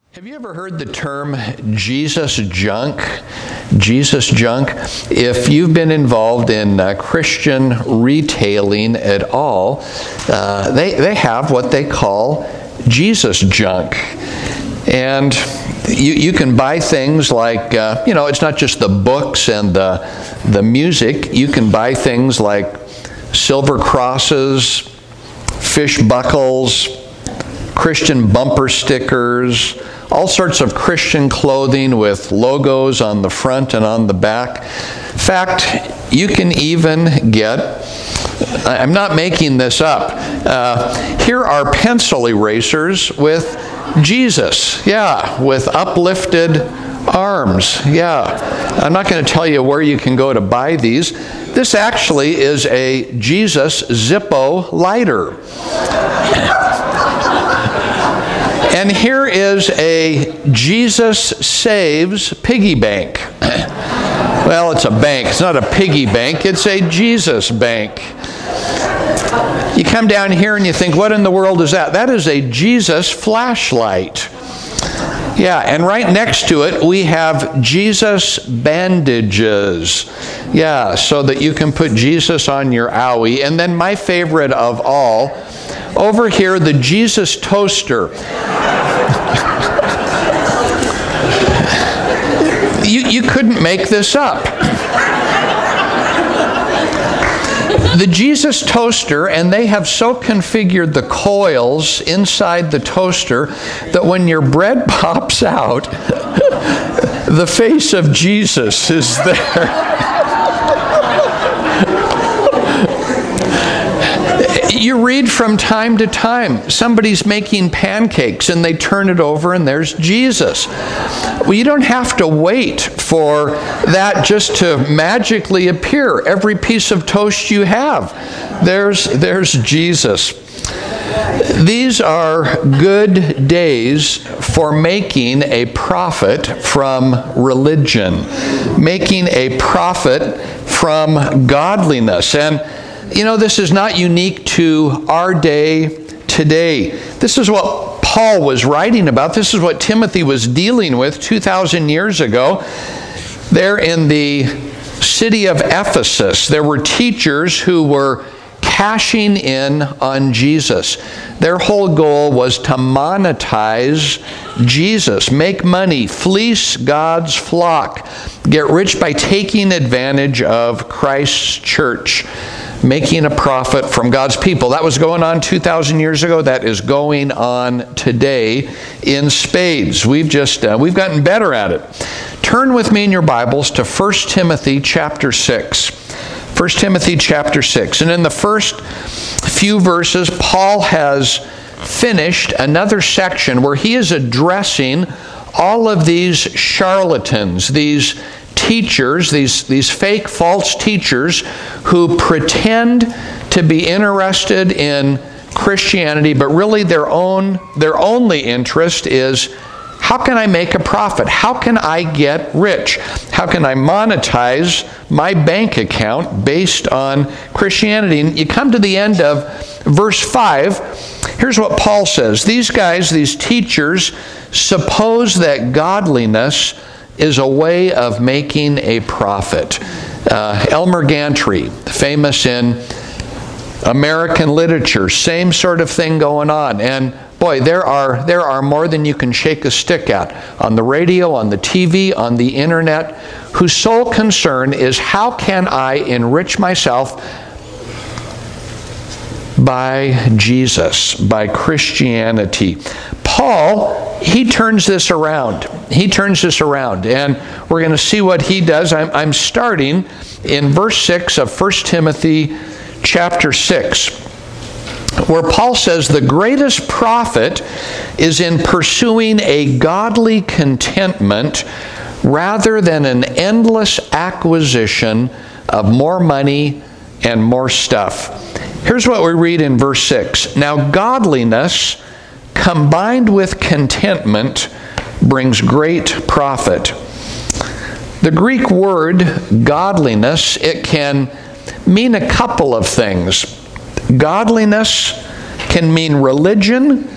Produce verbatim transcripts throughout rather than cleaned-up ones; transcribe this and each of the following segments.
Have you ever heard the term Jesus junk? Jesus junk? If you've been involved in uh, Christian retailing at all, uh, they, they have what they call Jesus junk. And you, you can buy things like, uh, you know, it's not just the books and the, the music. You can buy things like silver crosses, fish buckles, Christian bumper stickers, all sorts of Christian clothing with logos on the front and on the back. In fact, you can even get, I'm not making this up, uh, here are pencil erasers with Jesus, yeah, with uplifted arms, yeah. I'm not going to tell you where you can go to buy these. This actually is a Jesus Zippo lighter. And here is a Jesus Saves piggy bank. Well, it's a bank. It's not a piggy bank. It's a Jesus bank. You come down here and you think, what in the world is that? That is a Jesus flashlight. Yeah, and right next to it we have Jesus bandages. Yeah, so that you can put Jesus on your owie. And then my favorite of all, over here, the Jesus toaster. you, you couldn't make this up. The Jesus toaster, and they have so configured the coils inside the toaster that when your bread pops out, the face of Jesus is there. You read from time to time, somebody's making pancakes and they turn it over and there's Jesus. Well, you don't have to wait for that just to magically appear. Every piece of toast you have, there's, there's Jesus. These are good days for making a profit from religion, making a profit from godliness. And you know, this is not unique to our day today. This is what Paul was writing about. This is what Timothy was dealing with two thousand years ago. There in the city of Ephesus, there were teachers who were cashing in on Jesus. Their whole goal was to monetize Jesus, make money, fleece God's flock, get rich by taking advantage of Christ's church, making a profit from God's people. That was going on two thousand years ago. That is going on today in spades. We've just, uh, we've gotten better at it. Turn with me in your Bibles to First Timothy chapter six. First Timothy chapter six. And in the first few verses, Paul has finished another section where he is addressing all of these charlatans, these teachers, these, these fake false teachers who pretend to be interested in Christianity, but really their own their only interest is, how can I make a profit? How can I get rich? How can I monetize my bank account based on Christianity? And you come to the end of verse five. Here's what Paul says. These guys, these teachers, suppose that godliness is a way of making a profit. Uh, Elmer Gantry, famous in American literature, same sort of thing going on. And boy, there are there are more than you can shake a stick at on the radio, on the T V, on the internet, whose sole concern is, how can I enrich myself by Jesus, by Christianity? Paul, he turns this around. He turns this around, and we're going to see what he does. I'm, I'm starting in verse six of First Timothy chapter six, where Paul says the greatest profit is in pursuing a godly contentment rather than an endless acquisition of more money and more stuff. Here's what we read in verse six. Now godliness combined with contentment brings great profit. The Greek word godliness, it can mean a couple of things. Godliness can mean religion,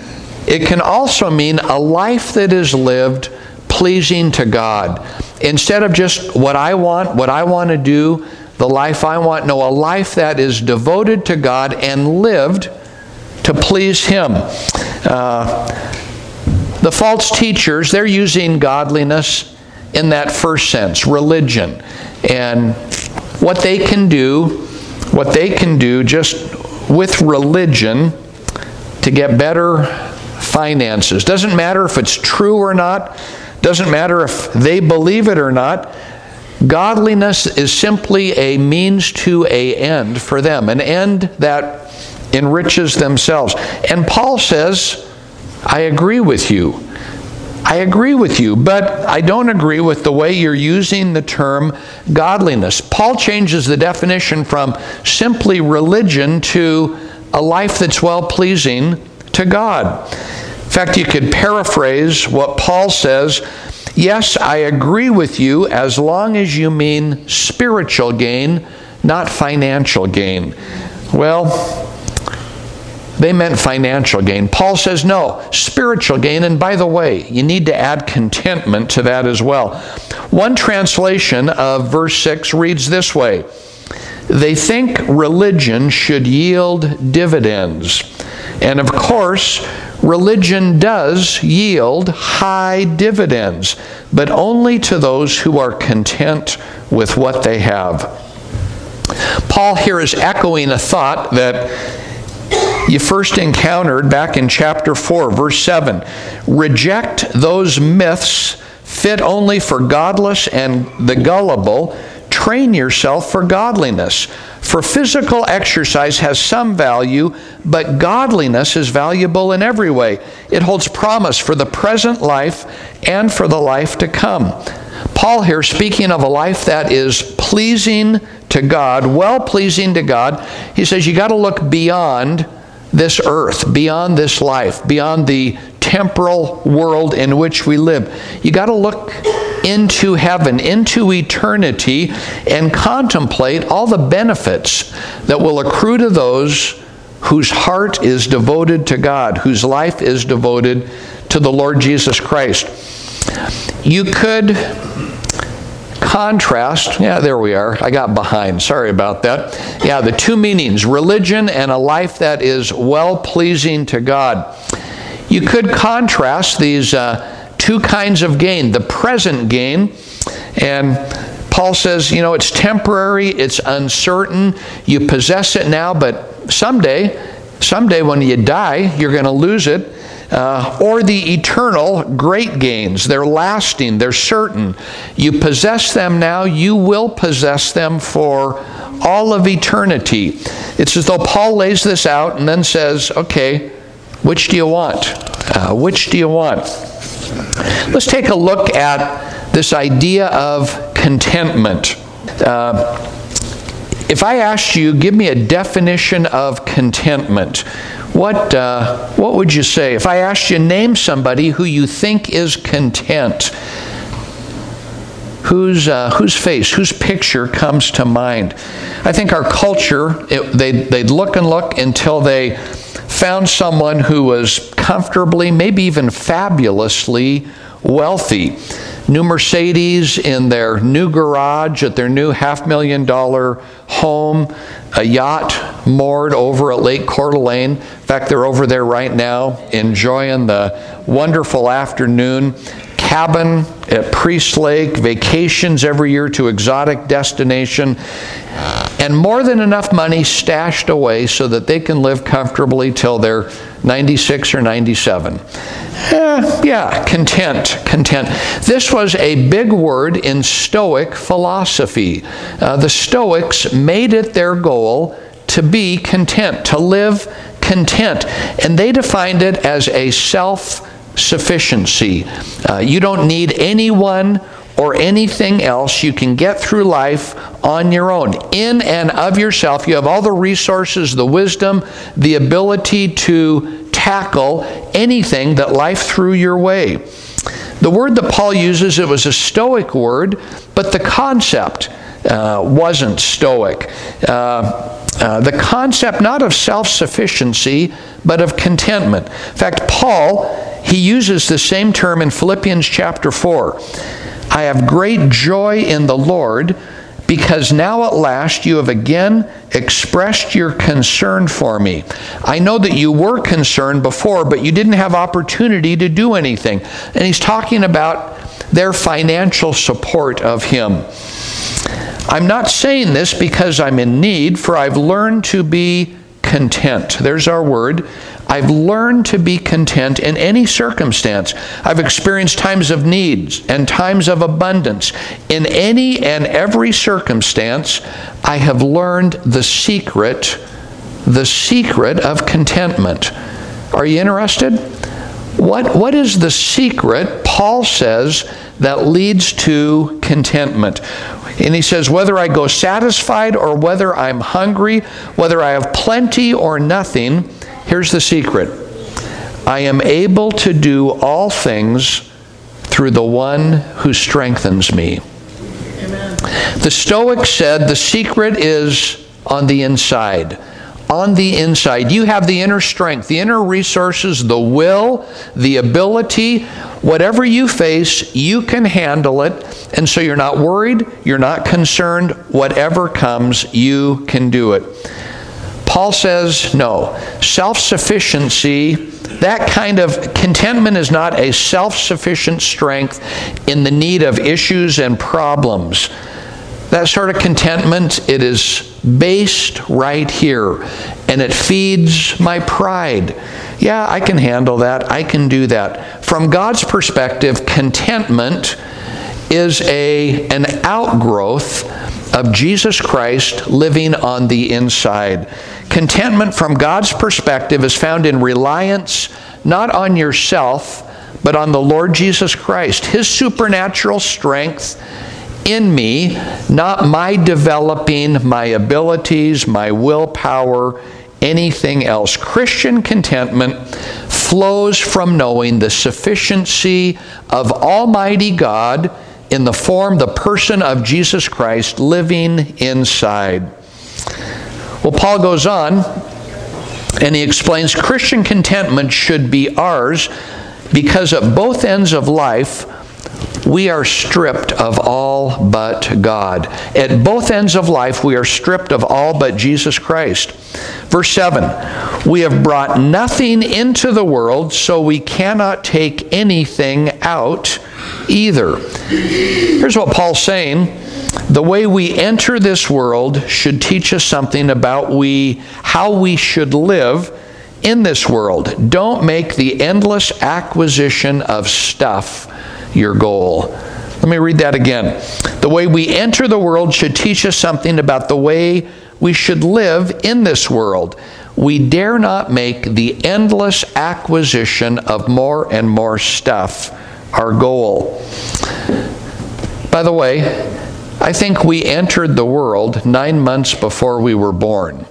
it can also mean a life that is lived pleasing to God. Instead of just what I want, what I want to do, the life I want, no, a life that is devoted to God and lived to please Him. Uh, the false teachers, they're using godliness in that first sense, religion. And what they can do, what they can do just with religion to get better finances. Doesn't matter if it's true or not. Doesn't matter if they believe it or not. Godliness is simply a means to an end for them, an end that enriches themselves. And Paul says, I agree with you. I agree with you, but I don't agree with the way you're using the term godliness. Paul changes the definition from simply religion to a life that's well-pleasing to God. In fact, you could paraphrase what Paul says. Yes, I agree with you as long as you mean spiritual gain, not financial gain. Well, they meant financial gain. Paul says no, spiritual gain. And by the way, you need to add contentment to that as well. One translation of verse six reads this way: they think religion should yield dividends. And of course, religion does yield high dividends, but only to those who are content with what they have. Paul here is echoing a thought that you first encountered back in chapter four, verse seven. Reject those myths fit only for godless and the gullible. Train yourself for godliness. For physical exercise has some value, but godliness is valuable in every way. It holds promise for the present life and for the life to come. Paul here, speaking of a life that is pleasing to God, well-pleasing to God, he says you got to look beyond this earth, beyond this life, beyond the temporal world in which we live. You got to look into heaven, into eternity, and contemplate all the benefits that will accrue to those whose heart is devoted to God, whose life is devoted to the Lord Jesus Christ. You could contrast, yeah, there we are. I got behind. Sorry about that. Yeah, the two meanings, religion and a life that is well-pleasing to God. You could contrast these uh, two kinds of gain. The present gain, and Paul says, you know, it's temporary, it's uncertain. You possess it now, but someday, someday when you die, you're going to lose it. Uh, or the eternal great gains. They're lasting, they're certain. You possess them now, you will possess them for all of eternity. It's as though Paul lays this out and then says, okay, which do you want? Uh, which do you want? Let's take a look at this idea of contentment. Uh, if I asked you, give me a definition of contentment, What uh, what would you say? If I asked you, name somebody who you think is content, whose uh, whose face, whose picture comes to mind? I think our culture, it, they'd, they'd look and look until they found someone who was comfortably, maybe even fabulously wealthy. New Mercedes in their new garage at their new half million dollar home, a yacht moored over at Lake Coeur d'Alene. In fact, they're over there right now enjoying the wonderful afternoon. Cabin at Priest Lake, vacations every year to exotic destination, and more than enough money stashed away so that they can live comfortably till they're ninety-six or ninety-seven. Eh, yeah, content, content. This was a big word in Stoic philosophy. Uh, the Stoics made it their goal to be content, to live content. And they defined it as a self-sufficiency. Uh, you don't need anyone or anything else. You can get through life on your own. In and of yourself, you have all the resources, the wisdom, the ability to tackle anything that life threw your way. The word that Paul uses, it was a Stoic word, but the concept uh, wasn't Stoic. Uh, Uh, the concept not of self-sufficiency, but of contentment. In fact, Paul, he uses the same term in Philippians chapter four. I have great joy in the Lord, because now at last you have again expressed your concern for me. I know that you were concerned before, but you didn't have opportunity to do anything. And he's talking about their financial support of him. I'm not saying this because I'm in need, for I've learned to be content. There's our word. I've learned to be content in any circumstance. I've experienced times of needs and times of abundance. In any and every circumstance, I have learned the secret, the secret of contentment. Are you interested? What, what is the secret, Paul says, that leads to contentment? And he says, whether I go satisfied or whether I'm hungry, whether I have plenty or nothing, here's the secret. I am able to do all things through the one who strengthens me. Amen. The Stoics said the secret is on the inside. On the inside. You have the inner strength, the inner resources, the will, the ability. Whatever you face, you can handle it. And so you're not worried, you're not concerned. Whatever comes, you can do it. Paul says, no. Self-sufficiency, that kind of contentment is not a self-sufficient strength in the need of issues and problems. That sort of contentment, it is based right here, and it feeds my pride. Yeah, I can handle that. I can do that. From God's perspective, contentment is a, an outgrowth of Jesus Christ living on the inside. Contentment from God's perspective is found in reliance not on yourself, but on the Lord Jesus Christ. His supernatural strength in me, not my developing my abilities, my willpower, anything else. Christian contentment flows from knowing the sufficiency of Almighty God in the form, the person of Jesus Christ living inside. Well, Paul goes on and he explains Christian contentment should be ours because at both ends of life, we are stripped of all but God. At both ends of life, we are stripped of all but Jesus Christ. Verse seven, we have brought nothing into the world, so we cannot take anything out either. Here's what Paul's saying. The way we enter this world should teach us something about we, how we should live in this world. Don't make the endless acquisition of stuff your goal. Let me read that again. The way we enter the world should teach us something about the way we should live in this world. We dare not make the endless acquisition of more and more stuff our goal. By the way, I think we entered the world nine months before we were born.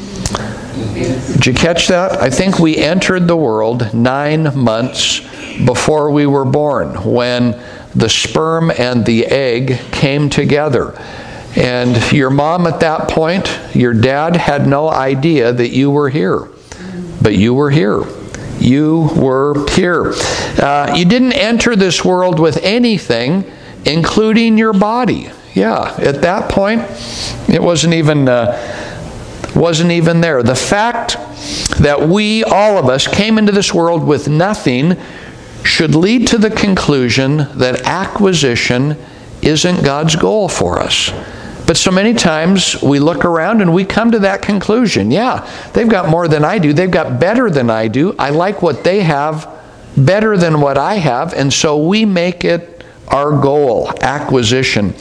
Did you catch that? I think we entered the world nine months before we were born, when the sperm and the egg came together. And your mom at that point, your dad had no idea that you were here. But you were here. You were here. Uh, you didn't enter this world with anything, including your body. Yeah, at that point, it wasn't even... Uh, wasn't even there. The fact that we, all of us, came into this world with nothing should lead to the conclusion that acquisition isn't God's goal for us. But so many times we look around and we come to that conclusion. Yeah, they've got more than I do. They've got better than I do. I like what they have better than what I have. And so we make it our goal, acquisition.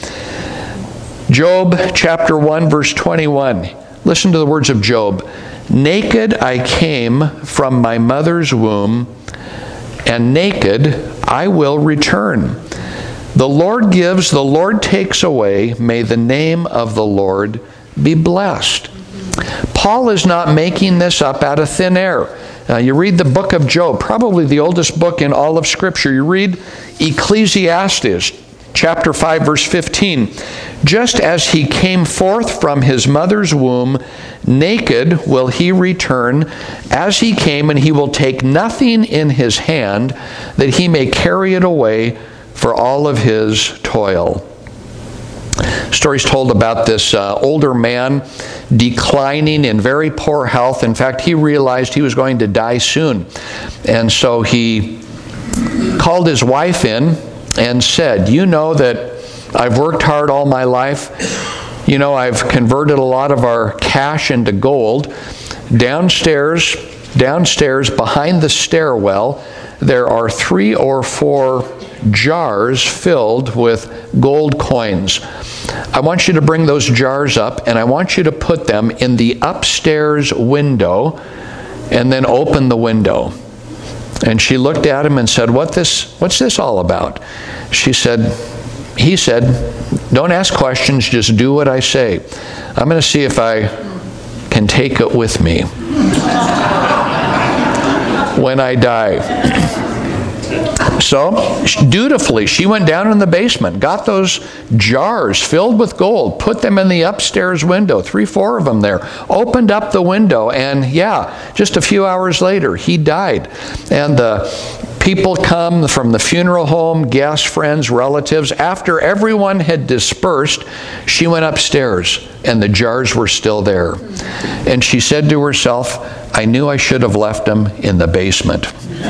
Job chapter one, verse twenty-one. Listen to the words of Job. Naked I came from my mother's womb, and naked I will return. The Lord gives, the Lord takes away. May the name of the Lord be blessed. Paul is not making this up out of thin air. Uh, you read the book of Job, probably the oldest book in all of Scripture. You read Ecclesiastes, chapter five, verse fifteen. Just as he came forth from his mother's womb, naked will he return as he came, and he will take nothing in his hand that he may carry it away for all of his toil. Stories told about this uh, older man declining in very poor health. In fact, he realized he was going to die soon. And so he called his wife in and said, you know that I've worked hard all my life. You know, I've converted a lot of our cash into gold. Downstairs, downstairs behind the stairwell, there are three or four jars filled with gold coins. I want you to bring those jars up, and I want you to put them in the upstairs window, and then open the window. And she looked at him and said, What this, what's this all about? She said, he said, don't ask questions, just do what I say. I'm going to see if I can take it with me when I die. So, dutifully, she went down in the basement, got those jars filled with gold, put them in the upstairs window, three, four of them there, opened up the window, and yeah, just a few hours later, he died. And the people come from the funeral home, guests, friends, relatives. After everyone had dispersed, she went upstairs, and the jars were still there. And she said to herself, I knew I should have left them in the basement.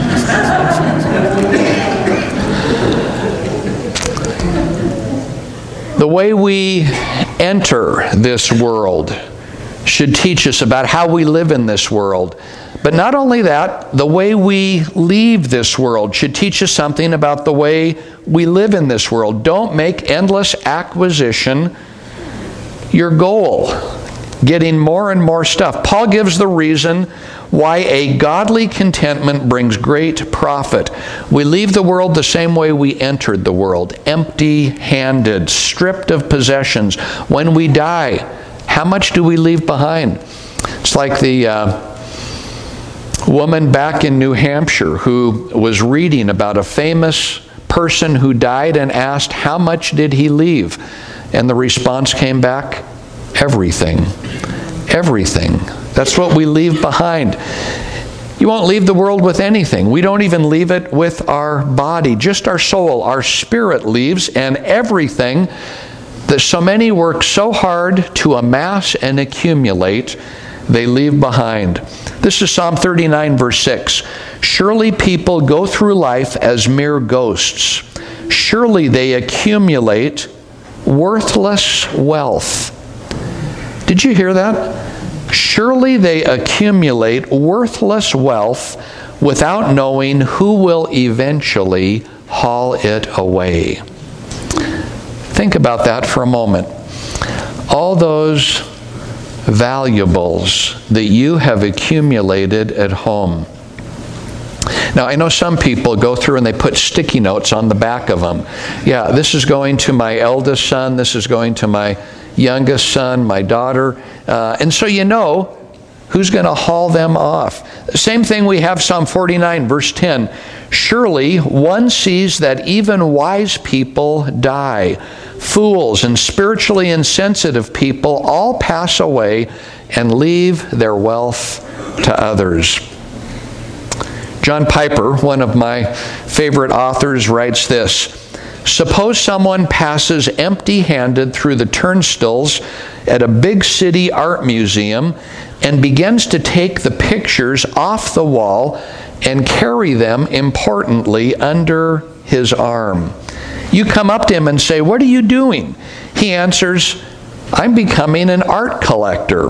The way we enter this world should teach us about how we live in this world. But not only that, the way we leave this world should teach us something about the way we live in this world. Don't make endless acquisition your goal, getting more and more stuff. Paul gives the reason why a godly contentment brings great profit. We leave the world the same way we entered the world, empty-handed, stripped of possessions. When we die, how much do we leave behind? It's like the uh, woman back in New Hampshire who was reading about a famous person who died and asked, how much did he leave? And the response came back, everything. Everything. That's what we leave behind. You won't leave the world with anything. We don't even leave it with our body. Just our soul, our spirit leaves, and everything that so many work so hard to amass and accumulate, they leave behind. This is Psalm thirty-nine, verse six. Surely people go through life as mere ghosts. Surely they accumulate worthless wealth. Did you hear that? Surely they accumulate worthless wealth without knowing who will eventually haul it away. Think about that for a moment. All those valuables that you have accumulated at home. Now, I know some people go through and they put sticky notes on the back of them. Yeah, this is going to my eldest son. This is going to my youngest son, my daughter. Uh, and so you know who's going to haul them off. Same thing, we have Psalm forty-nine, verse ten. Surely one sees that even wise people die. Fools and spiritually insensitive people all pass away and leave their wealth to others. John Piper, one of my favorite authors, writes this. Suppose someone passes empty-handed through the turnstiles at a big city art museum and begins to take the pictures off the wall and carry them importantly under his arm. You come up to him and say, "What are you doing?" He answers, "I'm becoming an art collector."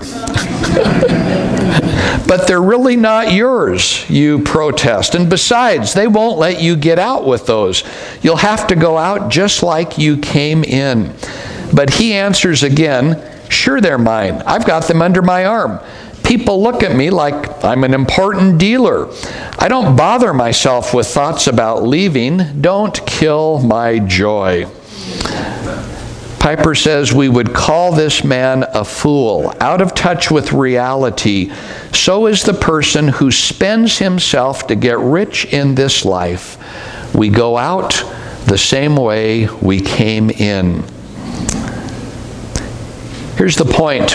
"But they're really not yours," you protest. "And besides, they won't let you get out with those. You'll have to go out just like you came in." But he answers again, "Sure, they're mine. I've got them under my arm. People look at me like I'm an important dealer. I don't bother myself with thoughts about leaving. Don't kill my joy." Piper says we would call this man a fool, out of touch with reality. So is the person who spends himself to get rich in this life. We go out the same way we came in. Here's the point.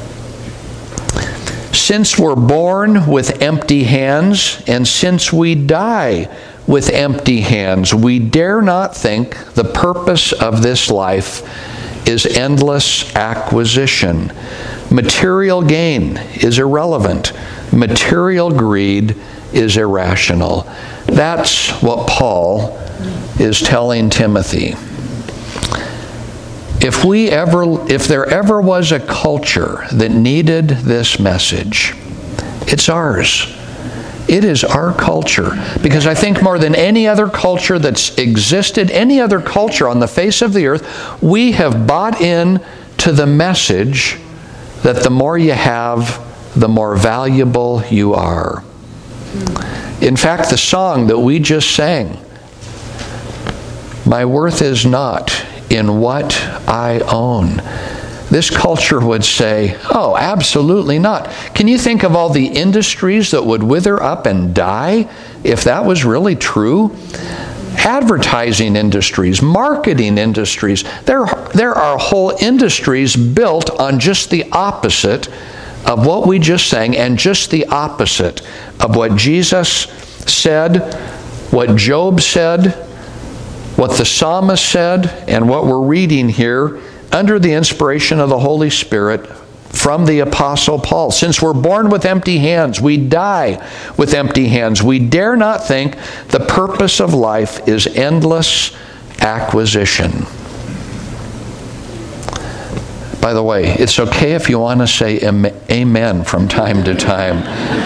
Since we're born with empty hands, and since we die with empty hands, we dare not think the purpose of this life is endless acquisition. Material gain is irrelevant. Material greed is irrational. That's what Paul is telling Timothy. If we ever, if there ever was a culture that needed this message, it's ours. It is our culture. Because I think more than any other culture that's existed, any other culture on the face of the earth, we have bought in to the message that the more you have, the more valuable you are. In fact, the song that we just sang, "My worth is not in what I own." This culture would say, oh, absolutely not. Can you think of all the industries that would wither up and die if that was really true? Advertising industries, marketing industries. There, there are whole industries built on just the opposite of what we just sang, and just the opposite of what Jesus said, what Job said, what the psalmist said, and what we're reading here under the inspiration of the Holy Spirit from the Apostle Paul. Since we're born with empty hands, we die with empty hands. We dare not think the purpose of life is endless acquisition. By the way, it's okay if you want to say amen from time to time.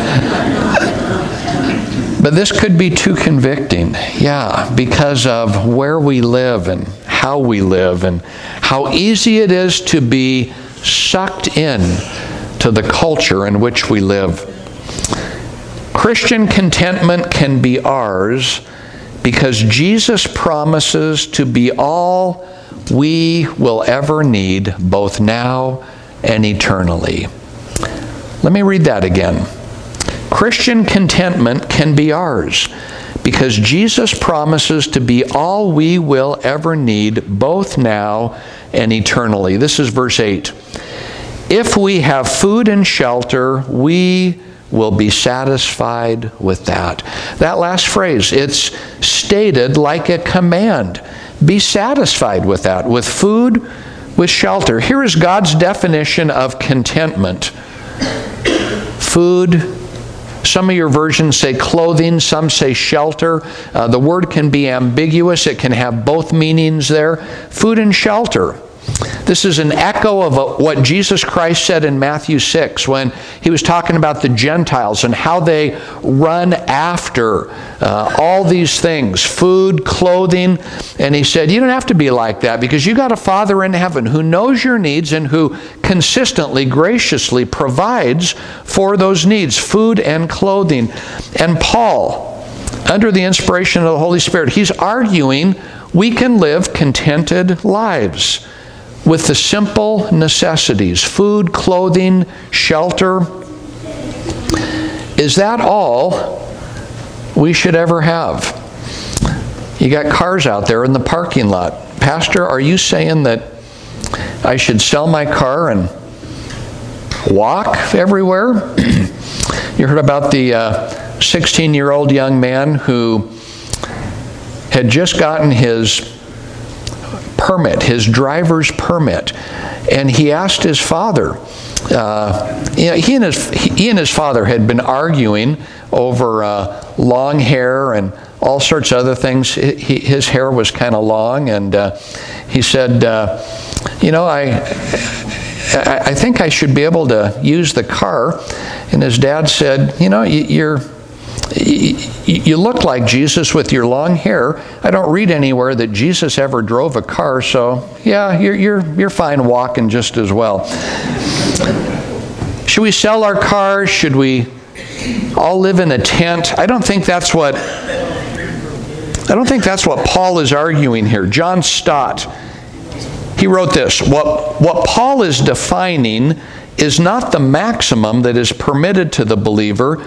But this could be too convicting. Yeah, because of where we live and how we live and how easy it is to be sucked in to the culture in which we live. Christian contentment can be ours because Jesus promises to be all we will ever need, both now and eternally. Let me read that again. Christian contentment can be ours because Jesus promises to be all we will ever need, both now and eternally. This is verse eight. If we have food and shelter, we will be satisfied with that. That last phrase, it's stated like a command. Be satisfied with that, with food, with shelter. Here is God's definition of contentment. Food. Some of your versions say clothing, some say shelter. Uh, the word can be ambiguous. It can have both meanings there. Food and shelter. This is an echo of what Jesus Christ said in Matthew six when he was talking about the Gentiles and how they run after uh, all these things, food, clothing. And he said, you don't have to be like that because you got a Father in heaven who knows your needs and who consistently, graciously provides for those needs, food and clothing. And Paul, under the inspiration of the Holy Spirit, he's arguing we can live contented lives with the simple necessities, food, clothing, shelter. Is that all we should ever have? You got cars out there in the parking lot. Pastor, are you saying that I should sell my car and walk everywhere? You heard about the uh, sixteen-year-old young man who had just gotten his permit, his driver's permit, and he asked his father. Uh, you know, he and his he and his father had been arguing over uh, long hair and all sorts of other things. He, his hair was kind of long, and uh, he said, uh, "You know, I, I I think I should be able to use the car." And his dad said, "You know, you, you're." You look like Jesus with your long hair. I don't read anywhere that Jesus ever drove a car, so yeah, you're you're you're fine walking just as well. Should we sell our cars? Should we all live in a tent? I don't think that's what I don't think that's what Paul is arguing here. John Stott, he wrote this. What what Paul is defining is not the maximum that is permitted to the believer,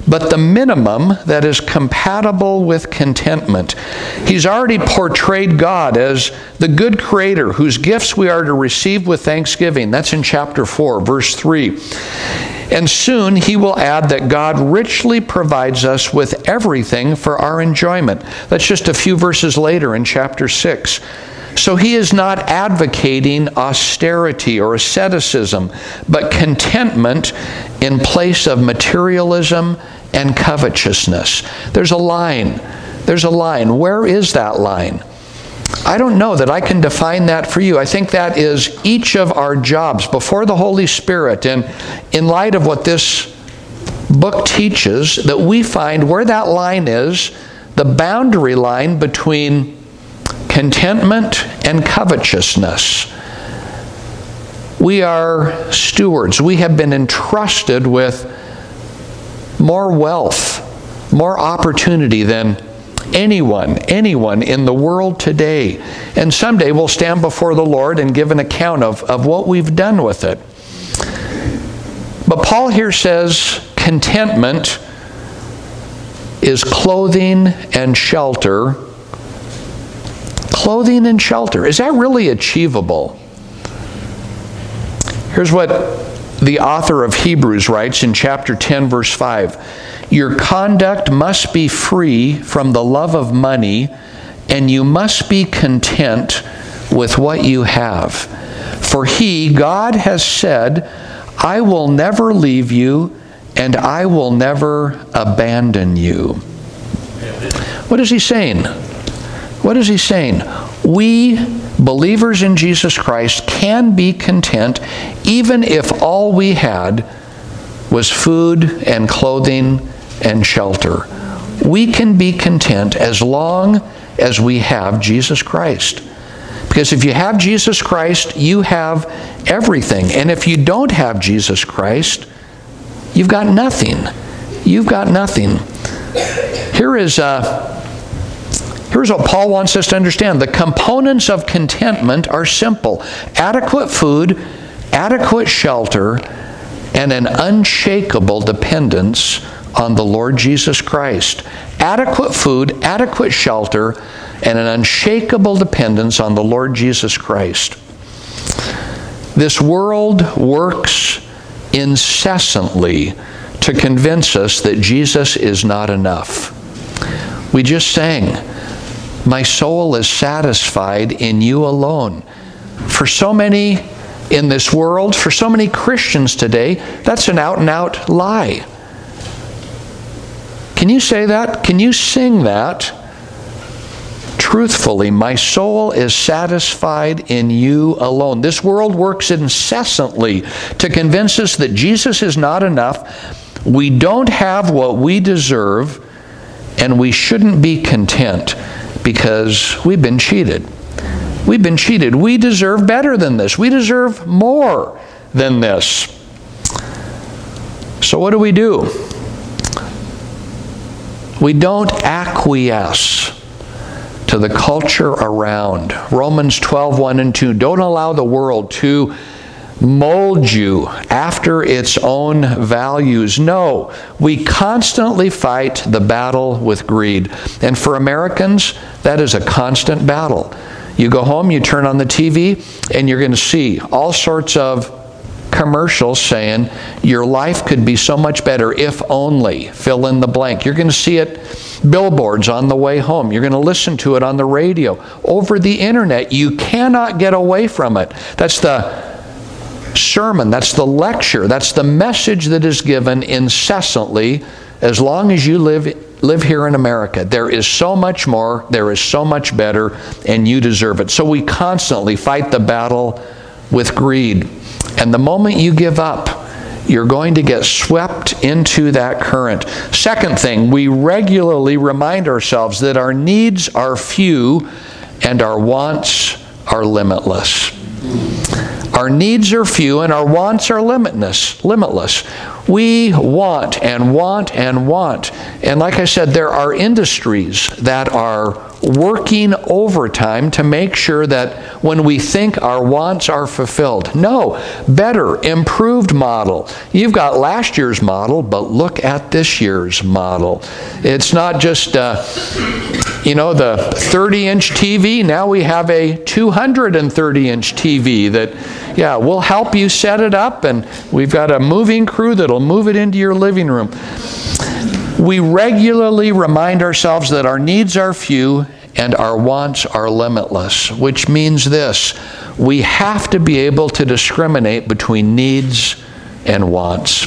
but the minimum that is compatible with contentment. He's already portrayed God as the good creator whose gifts we are to receive with thanksgiving. That's in chapter four, verse three. And soon he will add that God richly provides us with everything for our enjoyment. That's just a few verses later in chapter six. So he is not advocating austerity or asceticism, but contentment in place of materialism and covetousness. There's a line. There's a line. Where is that line? I don't know that I can define that for you. I think that is each of our jobs before the Holy Spirit. And in light of what this book teaches, that we find where that line is, the boundary line between contentment and covetousness. We are stewards. We have been entrusted with more wealth, more opportunity than anyone, anyone in the world today. And someday we'll stand before the Lord and give an account of, of what we've done with it. But Paul here says contentment is clothing and shelter. Clothing and shelter. Is that really achievable? Here's what the author of Hebrews writes in chapter ten, verse five. Your conduct must be free from the love of money, and you must be content with what you have. For he, God, has said, I will never leave you, and I will never abandon you. What is he saying? What is he saying? We, believers in Jesus Christ, can be content even if all we had was food and clothing and shelter. We can be content as long as we have Jesus Christ. Because if you have Jesus Christ, you have everything. And if you don't have Jesus Christ, you've got nothing. You've got nothing. Here is a... Here's what Paul wants us to understand. The components of contentment are simple. Adequate food, adequate shelter, and an unshakable dependence on the Lord Jesus Christ. Adequate food, adequate shelter, and an unshakable dependence on the Lord Jesus Christ. This world works incessantly to convince us that Jesus is not enough. We just sang, my soul is satisfied in you alone. For so many in this world, for so many Christians today, that's an out-and-out lie. Can you say that? Can you sing that? Truthfully, my soul is satisfied in you alone. This world works incessantly to convince us that Jesus is not enough. We don't have what we deserve, and we shouldn't be content because we've been cheated. We've been cheated. We deserve better than this. We deserve more than this. So what do we do? We don't acquiesce to the culture around. Romans twelve, one and two. Don't allow the world to mold you after its own values. No, we constantly fight the battle with greed. And for Americans, that is a constant battle. You go home, you turn on the T V, and you're going to see all sorts of commercials saying your life could be so much better if only, fill in the blank. You're going to see it billboards on the way home. You're going to listen to it on the radio, over the internet. You cannot get away from it. That's the sermon, that's the lecture, that's the message that is given incessantly as long as you live, live here in America. There is so much more, there is so much better, and you deserve it. So we constantly fight the battle with greed. And the moment you give up, you're going to get swept into that current. Second thing, we regularly remind ourselves that our needs are few and our wants are limitless. Our needs are few and our wants are limitless. Limitless. We want and want and want. And like I said, there are industries that are working overtime to make sure that when we think our wants are fulfilled. No, better, improved model. You've got last year's model, but look at this year's model. It's not just, uh, you know, the thirty-inch T V. Now we have a two hundred thirty inch T V that, yeah, we'll help you set it up, and we've got a moving crew that'll move it into your living room. We regularly remind ourselves that our needs are few and our wants are limitless, which means this: we have to be able to discriminate between needs and wants.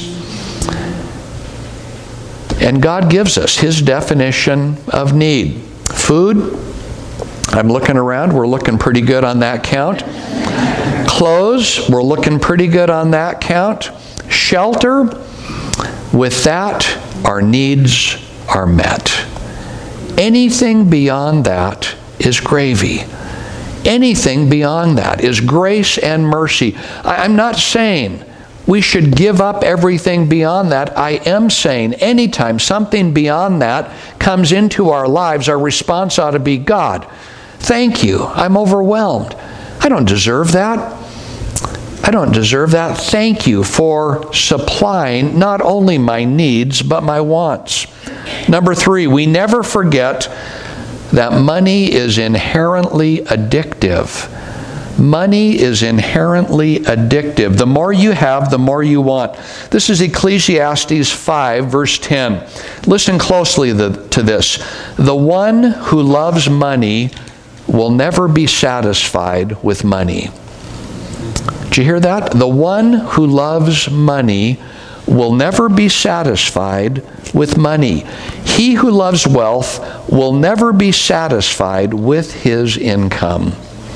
And God gives us His definition of need. Food, I'm looking around, we're looking pretty good on that count. Clothes, we're looking pretty good on that count. Shelter, with that, our needs are met. Anything beyond that is gravy. Anything beyond that is grace and mercy. I'm not saying we should give up everything beyond that. I am saying anytime something beyond that comes into our lives, our response ought to be, God, thank you. I'm overwhelmed. I don't deserve that. I don't deserve that. Thank you for supplying not only my needs, but my wants. Number three, we never forget that money is inherently addictive. Money is inherently addictive. The more you have, the more you want. This is Ecclesiastes five, verse ten. Listen closely to this. The one who loves money will never be satisfied with money. Did you hear that? The one who loves money will never be satisfied with money. He who loves wealth will never be satisfied with his income.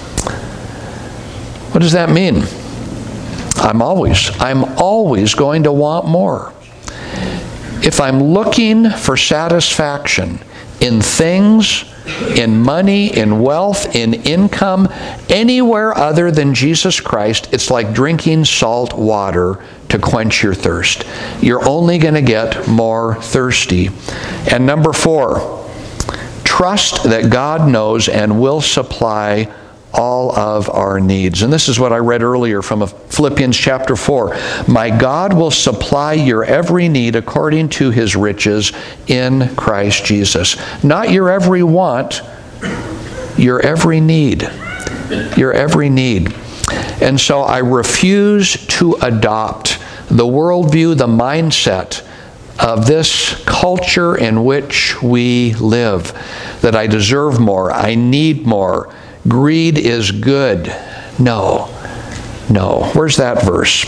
What does that mean? I'm always, I'm always going to want more. If I'm looking for satisfaction in things, in money, in wealth, in income, anywhere other than Jesus Christ, it's like drinking salt water to quench your thirst. You're only going to get more thirsty. And number four, trust that God knows and will supply all of our needs. And this is what I read earlier from Philippians chapter four. My God will supply your every need according to His riches in Christ Jesus. Not your every want, your every need. Your every need. And so I refuse to adopt the worldview, the mindset of this culture in which we live, that I deserve more, I need more, greed is good. No, no. Where's that verse?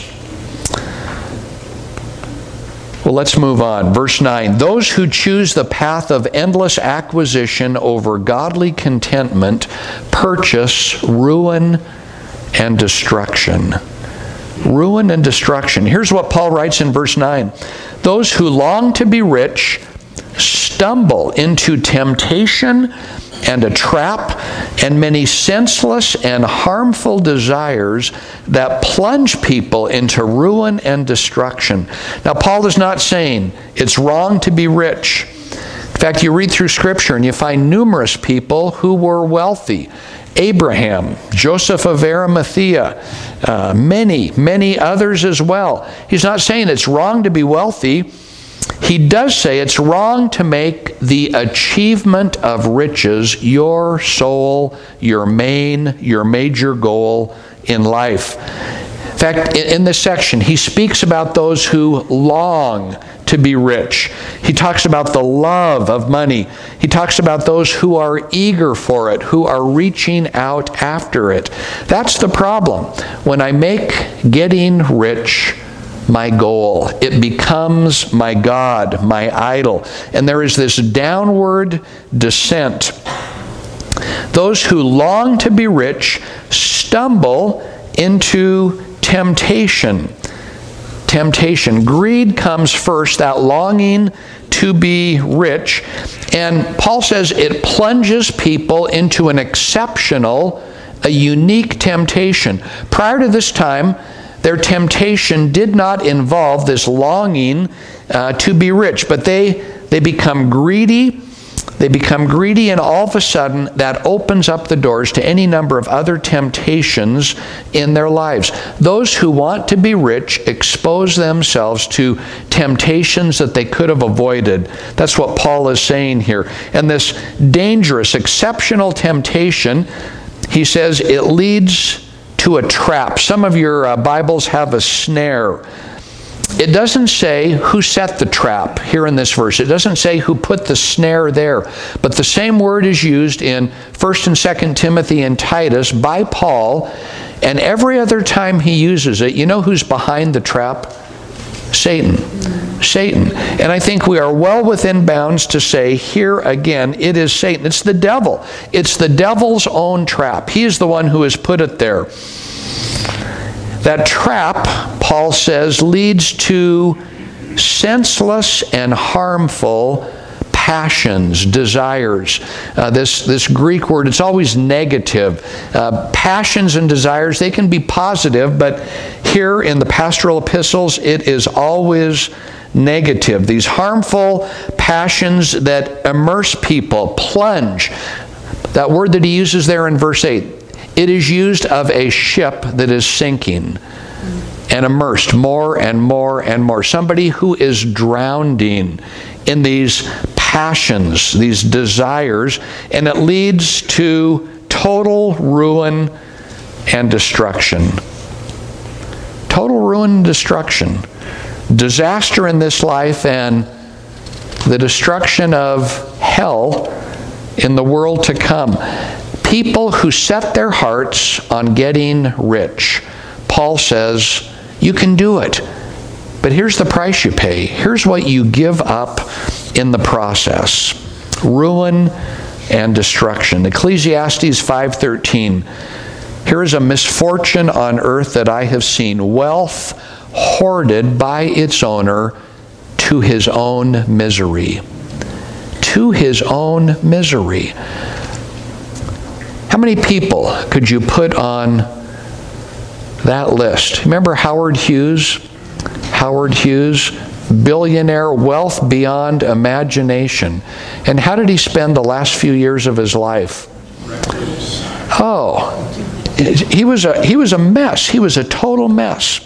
Well, let's move on. Verse nine. Those who choose the path of endless acquisition over godly contentment purchase ruin and destruction. Ruin and destruction. Here's what Paul writes in verse nine. Those who long to be rich stumble into temptation and a trap and many senseless and harmful desires that plunge people into ruin and destruction. Now, Paul is not saying it's wrong to be rich. In fact, you read through Scripture and you find numerous people who were wealthy. Abraham, Joseph of Arimathea, uh, many, many others as well. He's not saying it's wrong to be wealthy. He does say it's wrong to make the achievement of riches your sole, your main, your major goal in life. In fact, in this section, he speaks about those who long to be rich. He talks about the love of money. He talks about those who are eager for it, who are reaching out after it. That's the problem. When I make getting rich my goal, it becomes my God, my idol. And there is this downward descent. Those who long to be rich stumble into temptation. Temptation. Greed comes first, that longing to be rich. And Paul says it plunges people into an exceptional, a unique temptation. Prior to this time, their temptation did not involve this longing uh, to be rich, but they, they become greedy. They become greedy, and all of a sudden that opens up the doors to any number of other temptations in their lives. Those who want to be rich expose themselves to temptations that they could have avoided. That's what Paul is saying here. And this dangerous, exceptional temptation, he says, it leads to a trap. Some of your uh, Bibles have a snare. It doesn't say who set the trap here in this verse. It doesn't say who put the snare there. But the same word is used in First and Second Timothy and Titus by Paul. And every other time he uses it, you know who's behind the trap? Satan. Satan. And I think we are well within bounds to say here again, it is Satan. It's the devil. It's the devil's own trap. He is the one who has put it there. That trap, Paul says, leads to senseless and harmful passions, desires. Uh, this, this Greek word, it's always negative. Uh, passions and desires, they can be positive, but here in the pastoral epistles, it is always negative. These harmful passions that immerse people, plunge. That word that he uses there in verse eight, it is used of a ship that is sinking and immersed more and more and more. Somebody who is drowning in these passions, these desires, and it leads to total ruin and destruction. Total ruin and destruction. Disaster in this life and the destruction of hell in the world to come. People who set their hearts on getting rich. Paul says, you can do it. But here's the price you pay. Here's what you give up in the process. Ruin and destruction. Ecclesiastes five thirteen. Here is a misfortune on earth that I have seen. Wealth hoarded by its owner to his own misery. To his own misery. How many people could you put on that list? Remember Howard Hughes? Howard Hughes, billionaire, wealth beyond imagination. And how did he spend the last few years of his life? Oh, he was a, he was a mess. He was a total mess.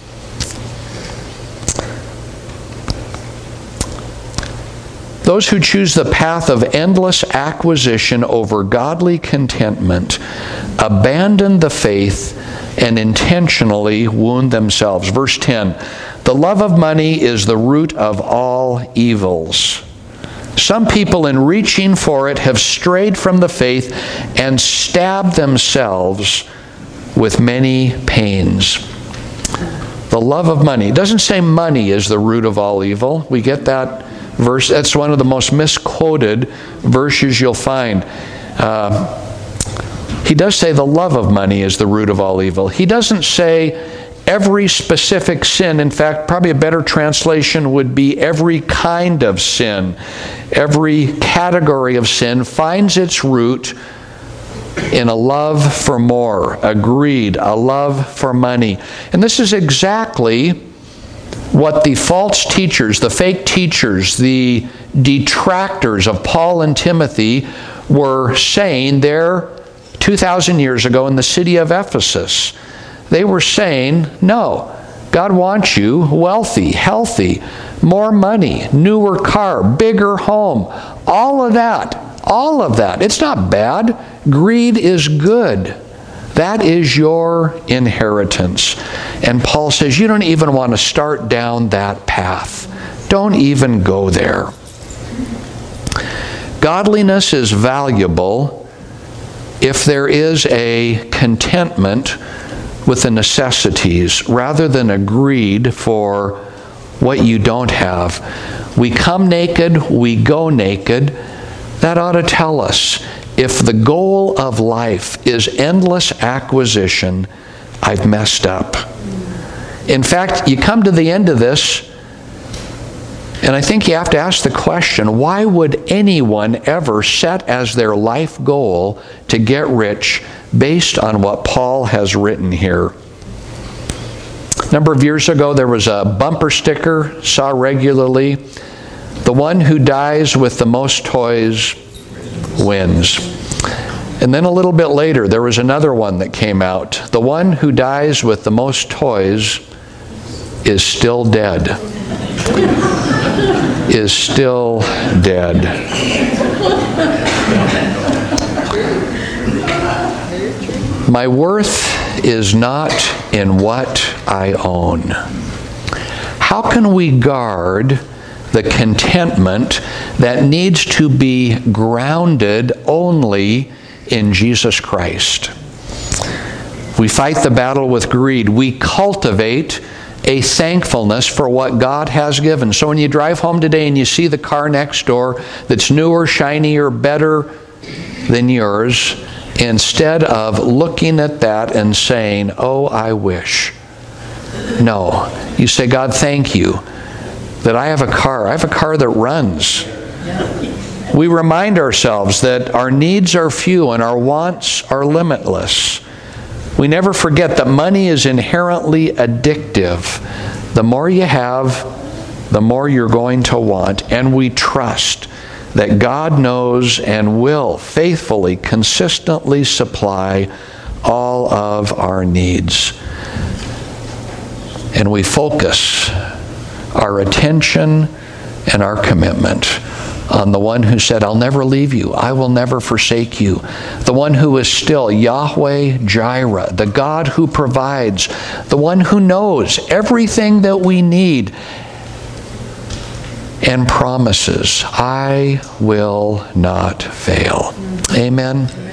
Those who choose the path of endless acquisition over godly contentment abandon the faith and intentionally wound themselves. Verse ten, the love of money is the root of all evils. Some people in reaching for it have strayed from the faith and stabbed themselves with many pains. The love of money. It doesn't say money is the root of all evil. We get that verse. That's one of the most misquoted verses you'll find. Uh, he does say the love of money is the root of all evil. He doesn't say every specific sin. In fact, probably a better translation would be every kind of sin. Every category of sin finds its root in a love for more, a greed, a love for money. And this is exactly what the false teachers, the fake teachers, the detractors of Paul and Timothy were saying there two thousand years ago in the city of Ephesus. They were saying, no, God wants you wealthy, healthy, more money, newer car, bigger home, all of that, all of that. It's not bad. Greed is good. That is your inheritance. And Paul says you don't even want to start down that path. Don't even go there. Godliness is valuable if there is a contentment with the necessities rather than a greed for what you don't have. We come naked, we go naked. That ought to tell us if the goal of life is endless acquisition, I've messed up. In fact, you come to the end of this, and I think you have to ask the question, why would anyone ever set as their life goal to get rich based on what Paul has written here? A number of years ago, there was a bumper sticker, saw regularly, "The one who dies with the most toys wins." And then a little bit later, there was another one that came out. "The one who dies with the most toys is still dead." Is still dead. My worth is not in what I own. How can we guard the contentment that needs to be grounded only in Jesus Christ? We fight the battle with greed. We cultivate a thankfulness for what God has given. So when you drive home today and you see the car next door that's newer, shinier, better than yours, instead of looking at that and saying, "Oh, I wish." No. You say, "God, thank you that I have a car. I have a car that runs." We remind ourselves that our needs are few and our wants are limitless. We never forget that money is inherently addictive. The more you have, the more you're going to want. And we trust that God knows and will faithfully, consistently supply all of our needs. And we focus our attention and our commitment on the one who said, "I'll never leave you. I will never forsake you." The one who is still Yahweh Jireh, the God who provides, the one who knows everything that we need and promises, "I will not fail." Amen.